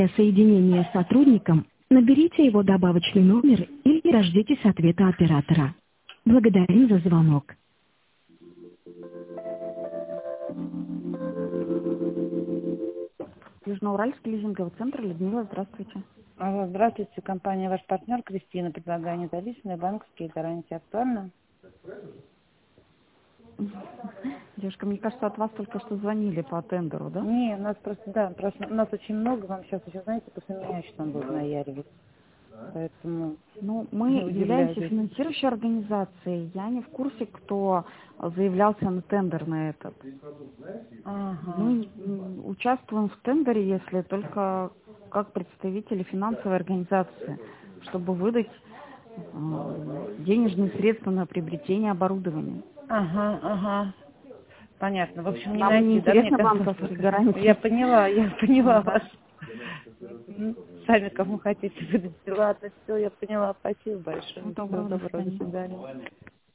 Для соединения с сотрудником наберите его добавочный номер или дождитесь ответа оператора. Благодарим за звонок. Южноуральский лизинговый центр. Людмила, здравствуйте. Алло, здравствуйте, компания «Ваш партнер» Кристина. Предлагаю независимые банковские гарантии. Актуально? Девушка, мне кажется, от вас только что звонили по тендеру, да? Не, у нас просто у нас очень много, вам сейчас еще, знаете, после меня еще там будут наяривать. Поэтому Ну, мы являемся финансирующей организацией. Я не в курсе, кто заявлялся на тендер на этот. Ага. Мы участвуем в тендере, если только как представители финансовой организации, чтобы выдать денежные средства на приобретение оборудования. Ага. Понятно. В общем, не Нам найти, не да, интересно мне банковские гарантии. Я поняла вас. Сами кому хотите выдать. Ладно, все, я поняла. Спасибо большое. Всего доброго, до свидания.